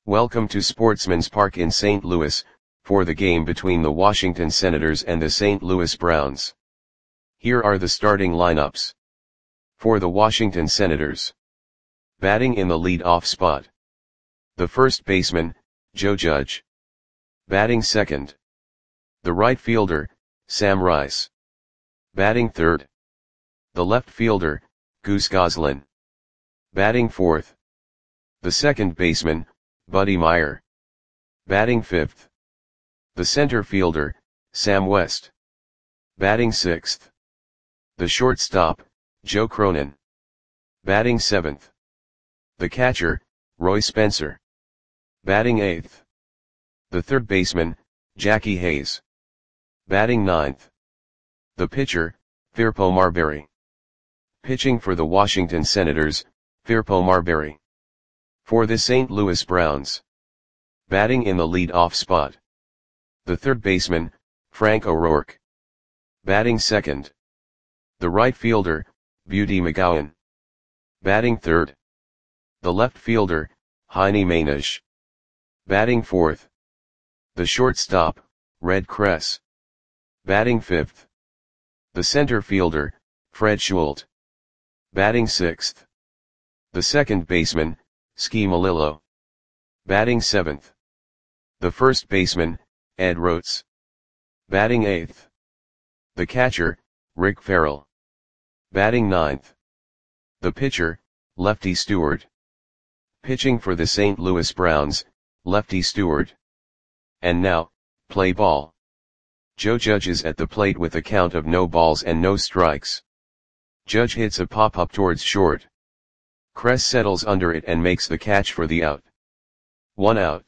Welcome to Sportsman's Park in St. Louis, for the game between the Washington Senators and the St. Louis Browns. Here are the starting lineups. For the Washington Senators. Batting in the lead-off spot. The first baseman, Joe Judge. Batting second. The right fielder, Sam Rice. Batting third. The left fielder, Goose Goslin. Batting fourth. The second baseman, Buddy Myer. Batting fifth. The center fielder, Sam West. Batting sixth. The shortstop, Joe Cronin. Batting seventh. The catcher, Roy Spencer. Batting eighth. The third baseman, Jackie Hayes. Batting ninth. The pitcher, Firpo Marberry. Pitching for the Washington Senators, Firpo Marberry. For the St. Louis Browns. Batting in the lead-off spot. The third baseman, Frank O'Rourke. Batting second. The right fielder, Beauty McGowan. Batting third. The left fielder, Heine Mainish. Batting fourth. The shortstop, Red Kress. Batting fifth. The center fielder, Fred Schult. Batting sixth. The second baseman, Ski Malillo. Batting seventh. The first baseman, Ed Rotes. Batting eighth. The catcher, Rick Farrell. Batting ninth. The pitcher, Lefty Stewart. Pitching for the St. Louis Browns, Lefty Stewart. And now, play ball. Joe Judge is at the plate with a count of no balls and no strikes. Judge hits a pop-up towards short. Kress settles under it and makes the catch for the out. 1 out.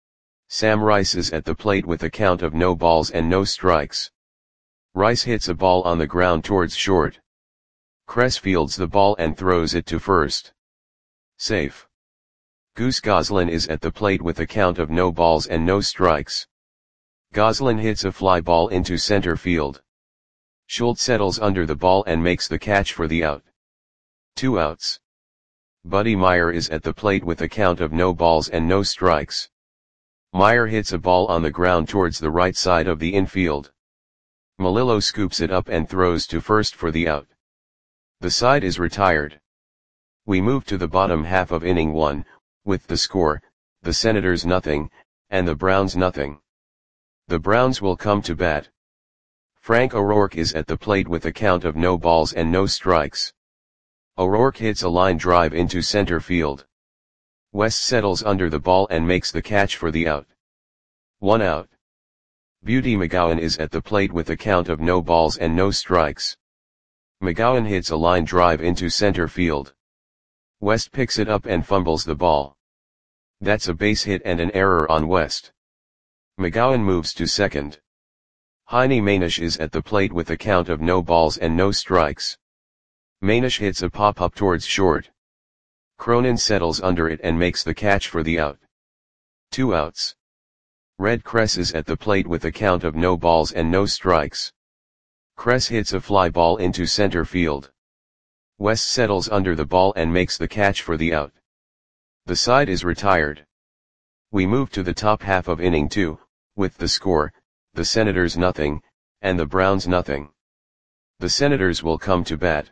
Sam Rice is at the plate with a count of no balls and no strikes. Rice hits a ball on the ground towards short. Kress fields the ball and throws it to first. Safe. Goose Goslin is at the plate with a count of no balls and no strikes. Goslin hits a fly ball into center field. Schult settles under the ball and makes the catch for the out. 2 outs. Buddy Myer is at the plate with a count of no balls and no strikes. Myer hits a ball on the ground towards the right side of the infield. Malillo scoops it up and throws to first for the out. The side is retired. We move to the bottom half of inning 1, with the score, the Senators nothing, and the Browns nothing. The Browns will come to bat. Frank O'Rourke is at the plate with a count of no balls and no strikes. O'Rourke hits a line drive into center field. West settles under the ball and makes the catch for the out. 1 out. Beauty McGowan is at the plate with a count of no balls and no strikes. McGowan hits a line drive into center field. West picks it up and fumbles the ball. That's a base hit and an error on West. McGowan moves to second. Heine Mainish is at the plate with a count of no balls and no strikes. Mainish hits a pop-up towards short. Cronin settles under it and makes the catch for the out. 2 outs. Red Kress is at the plate with a count of no balls and no strikes. Kress hits a fly ball into center field. West settles under the ball and makes the catch for the out. The side is retired. We move to the top half of inning 2, with the score, the Senators nothing, and the Browns nothing. The Senators will come to bat.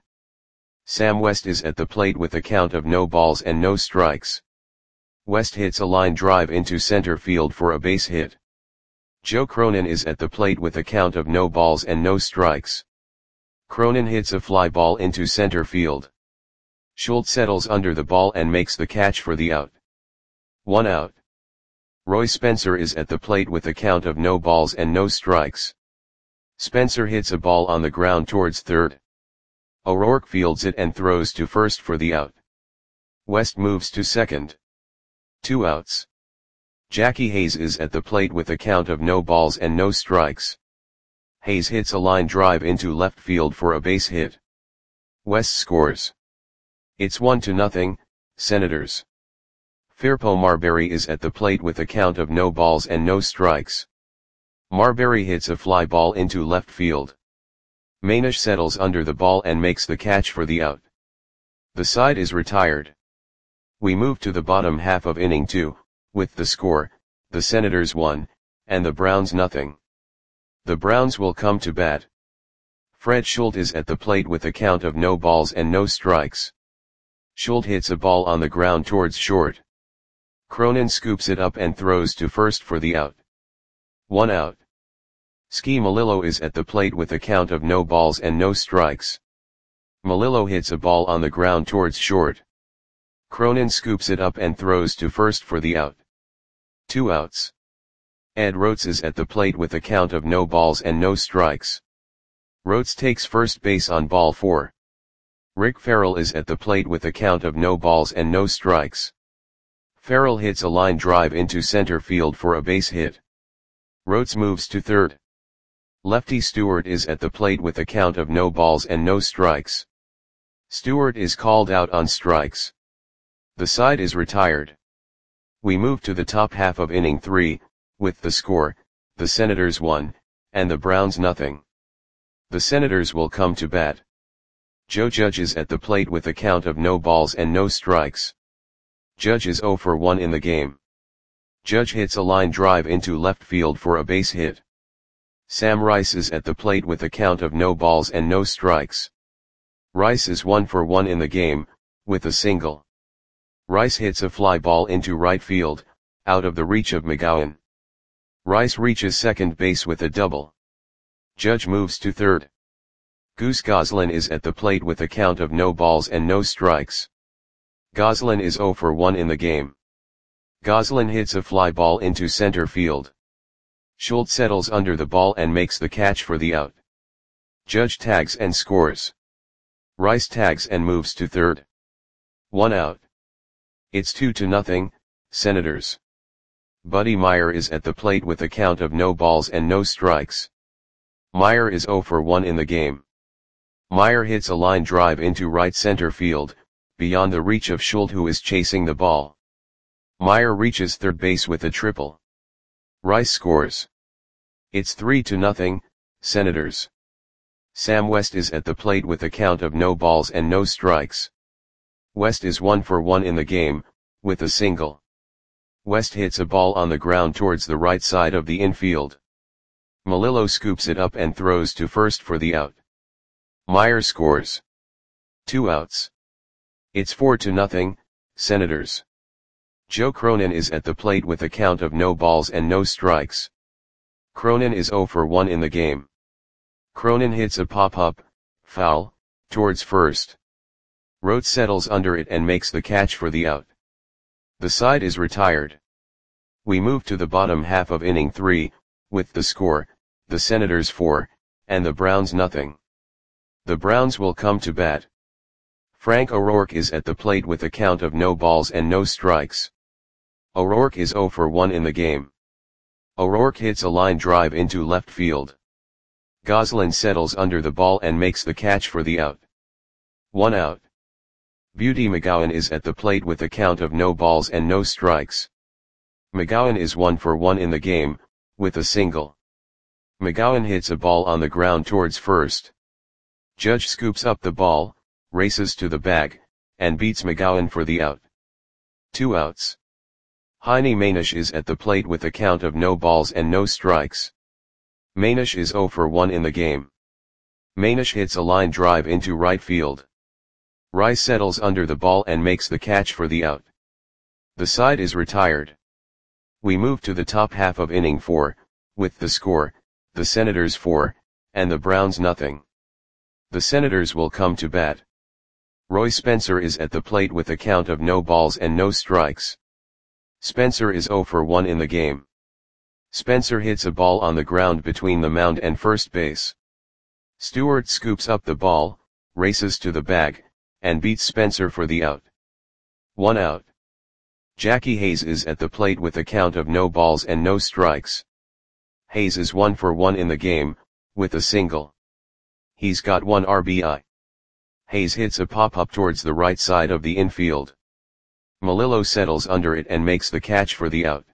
Sam West is at the plate with a count of no balls and no strikes. West hits a line drive into center field for a base hit. Joe Cronin is at the plate with a count of no balls and no strikes. Cronin hits a fly ball into center field. Schult settles under the ball and makes the catch for the out. 1 out. Roy Spencer is at the plate with a count of no balls and no strikes. Spencer hits a ball on the ground towards third. O'Rourke fields it and throws to first for the out. West moves to second. 2 outs. Jackie Hayes is at the plate with a count of no balls and no strikes. Hayes hits a line drive into left field for a base hit. West scores. It's 1-0, Senators. Firpo Marberry is at the plate with a count of no balls and no strikes. Marberry hits a fly ball into left field. Mainish settles under the ball and makes the catch for the out. The side is retired. We move to the bottom half of inning 2, with the score, the Senators 1, and the Browns nothing. The Browns will come to bat. Fred Schultz is at the plate with a count of no balls and no strikes. Schultz hits a ball on the ground towards short. Cronin scoops it up and throws to first for the out. 1 out. Ski Melillo is at the plate with a count of no balls and no strikes. Melillo hits a ball on the ground towards short. Cronin scoops it up and throws to first for the out. 2 outs. Ed Rotes is at the plate with a count of no balls and no strikes. Rotes takes first base on ball 4. Rick Farrell is at the plate with a count of no balls and no strikes. Farrell hits a line drive into center field for a base hit. Rotes moves to third. Lefty Stewart is at the plate with a count of no balls and no strikes. Stewart is called out on strikes. The side is retired. We move to the top half of inning 3, with the score, the Senators 1, and the Browns nothing. The Senators will come to bat. Joe Judge is at the plate with a count of no balls and no strikes. Judge is 0 for 1 in the game. Judge hits a line drive into left field for a base hit. Sam Rice is at the plate with a count of no balls and no strikes. Rice is 1 for 1 in the game, with a single. Rice hits a fly ball into right field, out of the reach of McGowan. Rice reaches second base with a double. Judge moves to third. Goose Goslin is at the plate with a count of no balls and no strikes. Goslin is 0 for 1 in the game. Goslin hits a fly ball into center field. Schultz settles under the ball and makes the catch for the out. Judge tags and scores. Rice tags and moves to third. 1 out. It's 2-0, Senators. Buddy Meyer is at the plate with a count of no balls and no strikes. Meyer is 0 for 1 in the game. Meyer hits a line drive into right center field, beyond the reach of Schultz, who is chasing the ball. Meyer reaches third base with a triple. Rice scores. It's 3-0, Senators. Sam West is at the plate with a count of no balls and no strikes. West is 1 for 1 in the game, with a single. West hits a ball on the ground towards the right side of the infield. Melillo scoops it up and throws to first for the out. Meyer scores. 2 outs. It's 4-0, Senators. Joe Cronin is at the plate with a count of no balls and no strikes. Cronin is 0 for 1 in the game. Cronin hits a pop-up, foul, towards first. Rotes settles under it and makes the catch for the out. The side is retired. We move to the bottom half of inning 3, with the score, the Senators 4, and the Browns nothing. The Browns will come to bat. Frank O'Rourke is at the plate with a count of no balls and no strikes. O'Rourke is 0 for 1 in the game. O'Rourke hits a line drive into left field. Goslin settles under the ball and makes the catch for the out. 1 out. Beauty McGowan is at the plate with a count of no balls and no strikes. McGowan is 1 for 1 in the game, with a single. McGowan hits a ball on the ground towards first. Judge scoops up the ball, races to the bag, and beats McGowan for the out. 2 outs. Heine Manish is at the plate with a count of no balls and no strikes. Manish is 0 for 1 in the game. Manish hits a line drive into right field. Rice settles under the ball and makes the catch for the out. The side is retired. We move to the top half of inning 4, with the score, the Senators 4, and the Browns nothing. The Senators will come to bat. Roy Spencer is at the plate with a count of no balls and no strikes. Spencer is 0 for 1 in the game. Spencer hits a ball on the ground between the mound and first base. Stewart scoops up the ball, races to the bag, and beats Spencer for the out. 1 out. Jackie Hayes is at the plate with a count of no balls and no strikes. Hayes is 1 for 1 in the game, with a single. He's got 1 RBI. Hayes hits a pop-up towards the right side of the infield. Melillo settles under it and makes the catch for the out.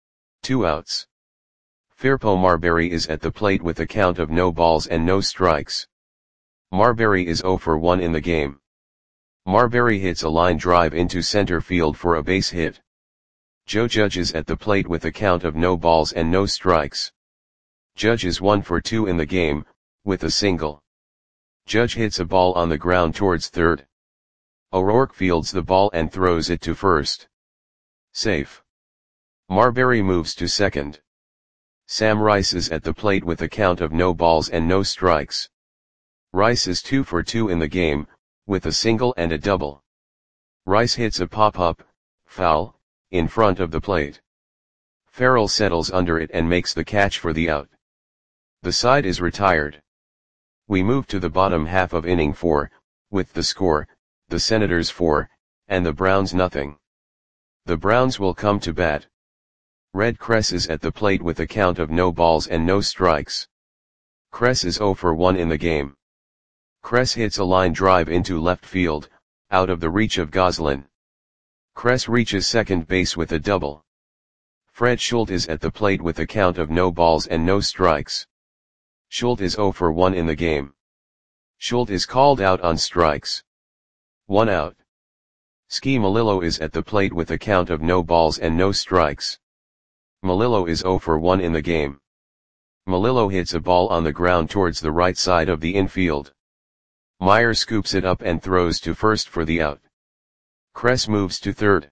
2 outs. Firpo Marbury is at the plate with a count of no balls and no strikes. Marbury is 0 for 1 in the game. Marbury hits a line drive into center field for a base hit. Joe judges at the plate with a count of no balls and no strikes. Judge is 1 for 2 in the game, with a single. Judge hits a ball on the ground towards third. O'Rourke fields the ball and throws it to first. Safe. Marbury moves to second. Sam Rice is at the plate with a count of no balls and no strikes. Rice is 2 for 2 in the game, with a single and a double. Rice hits a pop-up, foul, in front of the plate. Farrell settles under it and makes the catch for the out. The side is retired. We move to the bottom half of inning 4, with the score, the Senators 4, and the Browns nothing. The Browns will come to bat. Red Kress is at the plate with a count of no balls and no strikes. Kress is 0 for 1 in the game. Kress hits a line drive into left field, out of the reach of Goslin. Kress reaches second base with a double. Fred Schultz is at the plate with a count of no balls and no strikes. Schultz is 0 for 1 in the game. Schultz is called out on strikes. 1 out. Ski Melillo is at the plate with a count of no balls and no strikes. Melillo is 0 for 1 in the game. Melillo hits a ball on the ground towards the right side of the infield. Meyer scoops it up and throws to first for the out. Kress moves to third.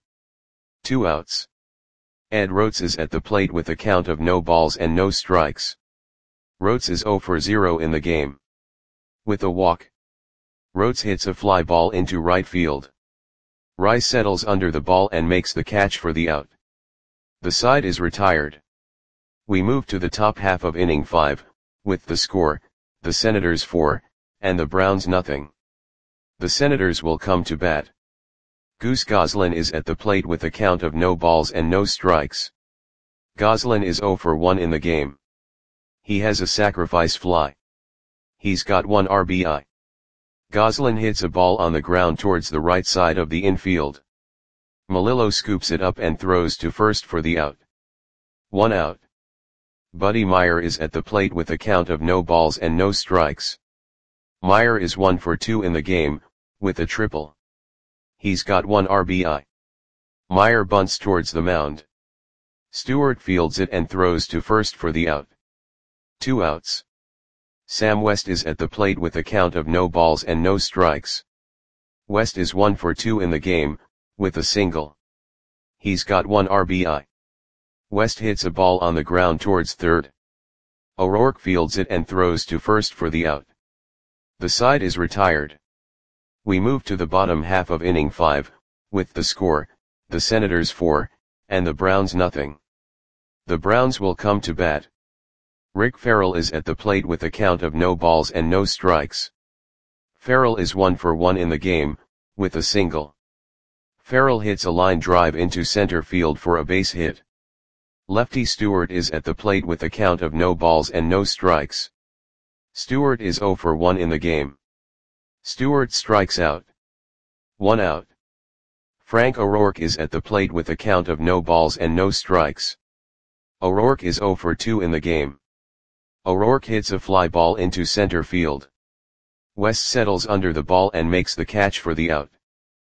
2 outs. Ed Rotes is at the plate with a count of no balls and no strikes. Rotes is 0 for 0 in the game. With a walk. Rotes hits a fly ball into right field. Rice settles under the ball and makes the catch for the out. The side is retired. We move to the top half of inning 5, with the score, the Senators 4, and the Browns nothing. The Senators will come to bat. Goose Goslin is at the plate with a count of no balls and no strikes. Goslin is 0 for 1 in the game. He has a sacrifice fly. He's got 1 RBI. Goslin hits a ball on the ground towards the right side of the infield. Melillo scoops it up and throws to first for the out. 1 out. Buddy Meyer is at the plate with a count of no balls and no strikes. Meyer is 1 for 2 in the game, with a triple. He's got 1 RBI. Meyer bunts towards the mound. Stewart fields it and throws to first for the out. 2 outs. Sam West is at the plate with a count of no balls and no strikes. West is 1 for 2 in the game, with a single. He's got 1 RBI. West hits a ball on the ground towards third. O'Rourke fields it and throws to first for the out. The side is retired. We move to the bottom half of inning 5, with the score, the Senators 4, and the Browns nothing. The Browns will come to bat. Rick Farrell is at the plate with a count of no balls and no strikes. Farrell is 1 for 1 in the game, with a single. Farrell hits a line drive into center field for a base hit. Lefty Stewart is at the plate with a count of no balls and no strikes. Stewart is 0 for 1 in the game. Stewart strikes out. 1 out. Frank O'Rourke is at the plate with a count of no balls and no strikes. O'Rourke is 0 for 2 in the game. O'Rourke hits a fly ball into center field. West settles under the ball and makes the catch for the out.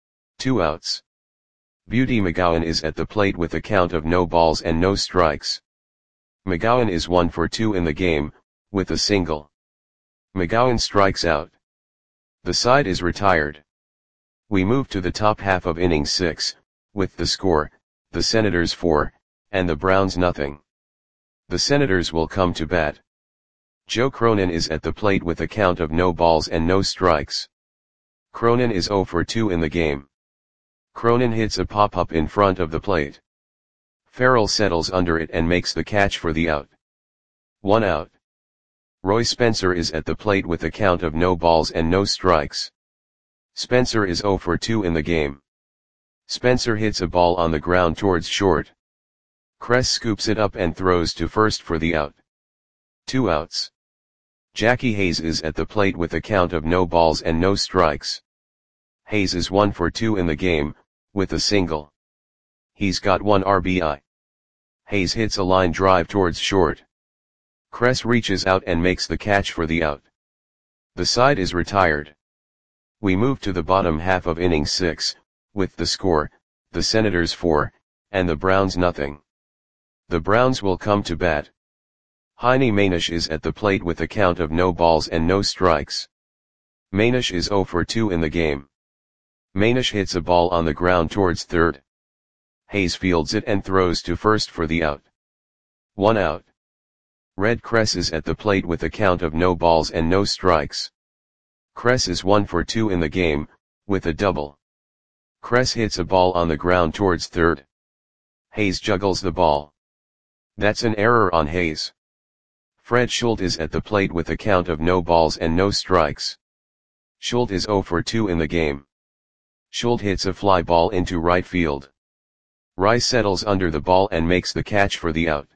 2 outs. Beauty McGowan is at the plate with a count of no balls and no strikes. McGowan is 1 for 2 in the game, with a single. McGowan strikes out. The side is retired. We move to the top half of inning 6, with the score, the Senators 4, and the Browns nothing. The Senators will come to bat. Joe Cronin is at the plate with a count of no balls and no strikes. Cronin is 0 for 2 in the game. Cronin hits a pop-up in front of the plate. Farrell settles under it and makes the catch for the out. 1 out. Roy Spencer is at the plate with a count of no balls and no strikes. Spencer is 0 for 2 in the game. Spencer hits a ball on the ground towards short. Kress scoops it up and throws to first for the out. 2 outs. Jackie Hayes is at the plate with a count of no balls and no strikes. Hayes is 1 for 2 in the game, with a single. He's got 1 RBI. Hayes hits a line drive towards short. Kress reaches out and makes the catch for the out. The side is retired. We move to the bottom half of inning 6, with the score, the Senators 4, and the Browns nothing. The Browns will come to bat. Heine Manish is at the plate with a count of no balls and no strikes. Manish is 0 for 2 in the game. Manish hits a ball on the ground towards third. Hayes fields it and throws to first for the out. 1 out. Red Kress is at the plate with a count of no balls and no strikes. Kress is 1 for 2 in the game, with a double. Kress hits a ball on the ground towards third. Hayes juggles the ball. That's an error on Hayes. Fred Schultz is at the plate with a count of no balls and no strikes. Schultz is 0 for 2 in the game. Schultz hits a fly ball into right field. Rice settles under the ball and makes the catch for the out.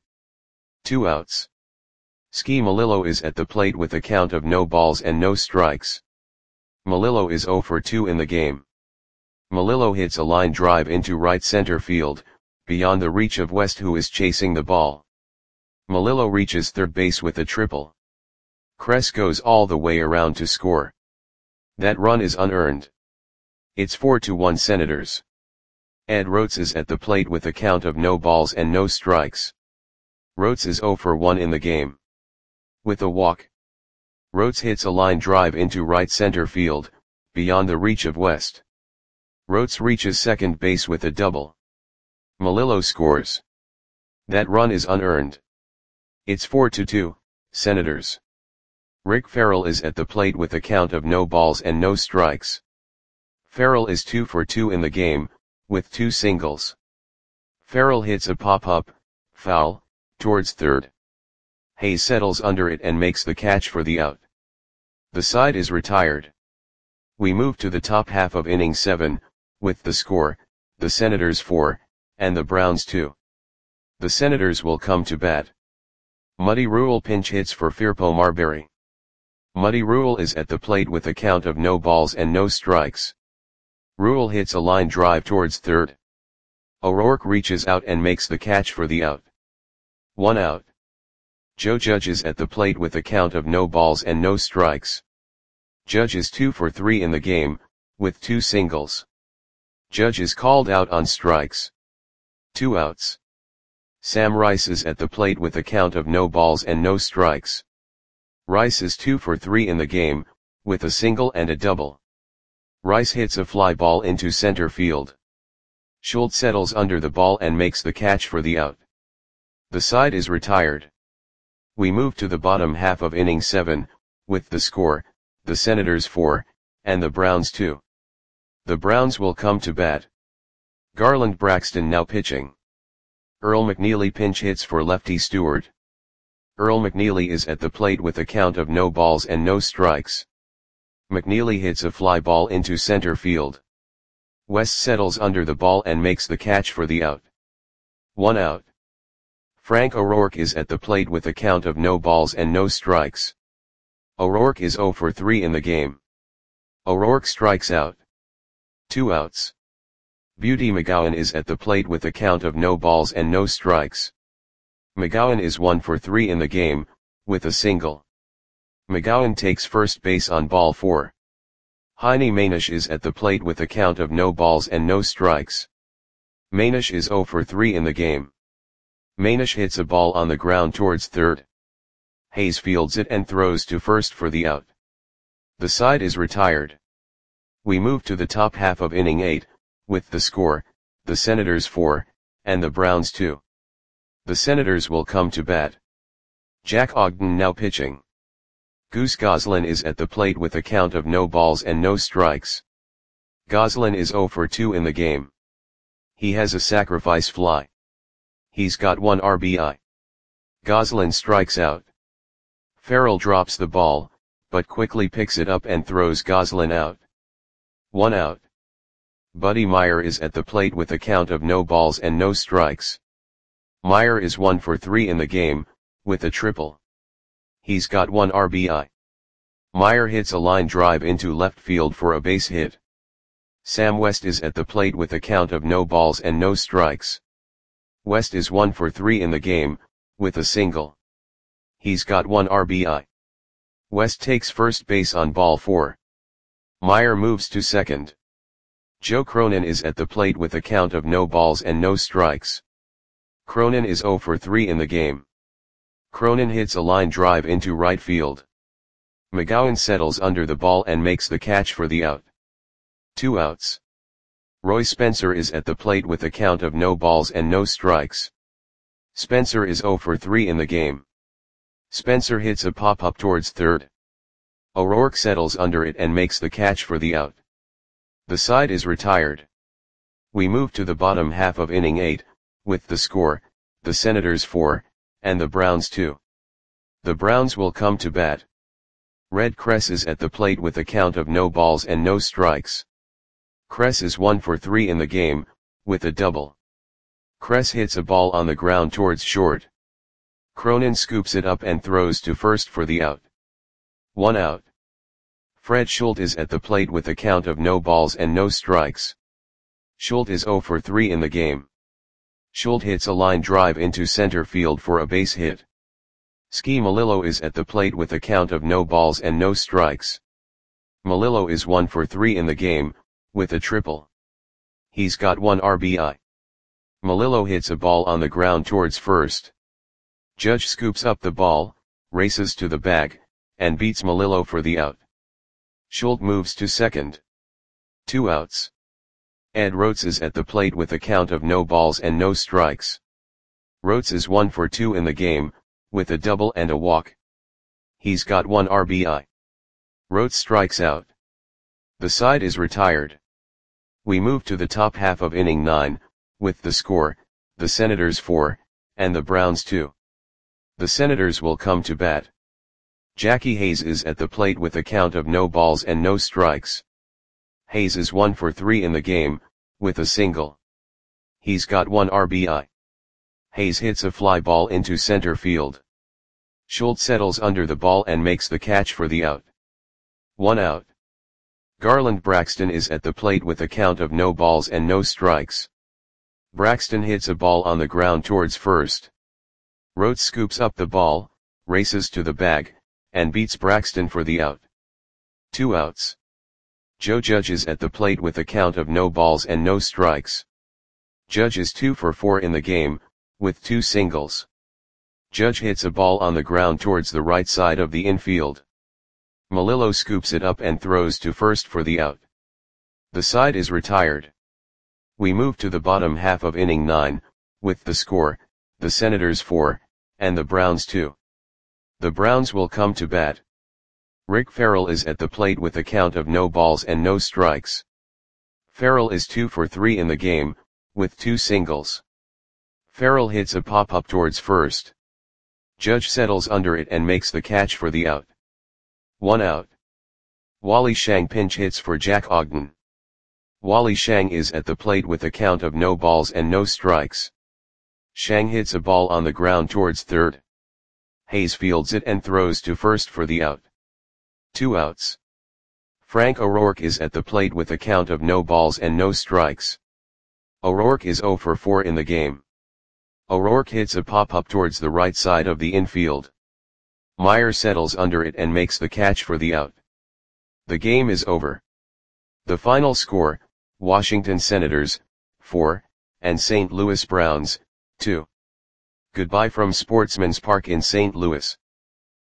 2 outs. Ski Melillo is at the plate with a count of no balls and no strikes. Melillo is 0 for 2 in the game. Melillo hits a line drive into right center field, beyond the reach of West, who is chasing the ball. Melillo reaches third base with a triple. Kress goes all the way around to score. That run is unearned. It's 4-1 Senators. Ed Rotes is at the plate with a count of no balls and no strikes. Rotes is 0 for 1 in the game. With a walk. Rotes hits a line drive into right center field, beyond the reach of West. Rotes reaches second base with a double. Melillo scores. That run is unearned. It's 4-2, Senators. Rick Farrell is at the plate with a count of no balls and no strikes. Farrell is 2 for 2 in the game, with 2 singles. Farrell hits a pop-up, foul, towards third. Hayes settles under it and makes the catch for the out. The side is retired. We move to the top half of inning 7, with the score, the Senators 4, and the Browns 2. The Senators will come to bat. Muddy Rule pinch hits for Firpo Marbury. Muddy Rule is at the plate with a count of no balls and no strikes. Rule hits a line drive towards third. O'Rourke reaches out and makes the catch for the out. 1 out. Joe Judge is at the plate with a count of no balls and no strikes. Judge is 2 for 3 in the game, with 2 singles. Judge is called out on strikes. 2 outs. Sam Rice is at the plate with a count of no balls and no strikes. Rice is 2 for 3 in the game, with a single and a double. Rice hits a fly ball into center field. Schultz settles under the ball and makes the catch for the out. The side is retired. We move to the bottom half of inning 7, with the score, the Senators 4, and the Browns 2. The Browns will come to bat. Garland Braxton now pitching. Earl McNeely pinch hits for lefty Stewart. Earl McNeely is at the plate with a count of no balls and no strikes. McNeely hits a fly ball into center field. West settles under the ball and makes the catch for the out. 1 out. Frank O'Rourke is at the plate with a count of no balls and no strikes. O'Rourke is 0 for 3 in the game. O'Rourke strikes out. 2 outs. Beauty McGowan is at the plate with a count of no balls and no strikes. McGowan is 1 for 3 in the game, with a single. McGowan takes first base on ball 4. Heine Manish is at the plate with a count of no balls and no strikes. Manish is 0 for 3 in the game. Manish hits a ball on the ground towards third. Hayes fields it and throws to first for the out. The side is retired. We move to the top half of inning 8, with the score, the Senators 4, and the Browns 2. The Senators will come to bat. Jack Ogden now pitching. Goose Goslin is at the plate with a count of no balls and no strikes. Goslin is 0 for 2 in the game. He has a sacrifice fly. He's got 1 RBI. Goslin strikes out. Farrell drops the ball, but quickly picks it up and throws Goslin out. 1 out. Buddy Meyer is at the plate with a count of no balls and no strikes. Meyer is 1 for 3 in the game, with a triple. He's got 1 RBI. Meyer hits a line drive into left field for a base hit. Sam West is at the plate with a count of no balls and no strikes. West is 1 for 3 in the game, with a single. He's got 1 RBI. West takes first base on ball 4. Meyer moves to second. Joe Cronin is at the plate with a count of no balls and no strikes. Cronin is 0 for 3 in the game. Cronin hits a line drive into right field. McGowan settles under the ball and makes the catch for the out. 2 outs. Roy Spencer is at the plate with a count of no balls and no strikes. Spencer is 0 for 3 in the game. Spencer hits a pop-up towards third. O'Rourke settles under it and makes the catch for the out. The side is retired. We move to the bottom half of inning 8, with the score, the Senators 4, and the Browns 2. The Browns will come to bat. Red Kress is at the plate with a count of no balls and no strikes. Kress is 1 for 3 in the game, with a double. Kress hits a ball on the ground towards short. Cronin scoops it up and throws to first for the out. 1 out. Fred Schultz is at the plate with a count of no balls and no strikes. Schultz is 0 for 3 in the game. Schultz hits a line drive into center field for a base hit. Ski Melillo is at the plate with a count of no balls and no strikes. Melillo is 1 for 3 in the game, with a triple. He's got 1 RBI. Melillo hits a ball on the ground towards first. Judge scoops up the ball, races to the bag, and beats Melillo for the out. Schultz moves to second. 2 outs. Ed Rotes is at the plate with a count of no balls and no strikes. Rotes is 1 for 2 in the game, with a double and a walk. He's got 1 RBI. Rotes strikes out. The side is retired. We move to the top half of inning 9, with the score, the Senators 4, and the Browns 2. The Senators will come to bat. Jackie Hayes is at the plate with a count of no balls and no strikes. Hayes is 1 for 3 in the game, with a single. He's got 1 RBI. Hayes hits a fly ball into center field. Schultz settles under the ball and makes the catch for the out. 1 out. Garland Braxton is at the plate with a count of no balls and no strikes. Braxton hits a ball on the ground towards first. Rotes scoops up the ball, races to the bag, and beats Braxton for the out. 2 outs. Joe Judge is at the plate with a count of no balls and no strikes. Judge is 2 for 4 in the game, with 2 singles. Judge hits a ball on the ground towards the right side of the infield. Melillo scoops it up and throws to first for the out. The side is retired. We move to the bottom half of inning 9, with the score, the Senators 4, and the Browns 2. The Browns will come to bat. Rick Farrell is at the plate with a count of no balls and no strikes. Farrell is 2 for 3 in the game, with 2 singles. Farrell hits a pop-up towards first. Judge settles under it and makes the catch for the out. 1 out. Wally Shang pinch hits for Jack Ogden. Wally Shang is at the plate with a count of no balls and no strikes. Shang hits a ball on the ground towards third. Hayes fields it and throws to first for the out. 2 outs. Frank O'Rourke is at the plate with a count of no balls and no strikes. O'Rourke is 0 for 4 in the game. O'Rourke hits a pop-up towards the right side of the infield. Meyer settles under it and makes the catch for the out. The game is over. The final score, Washington Senators, 4, and St. Louis Browns, 2. Goodbye from Sportsman's Park in St. Louis.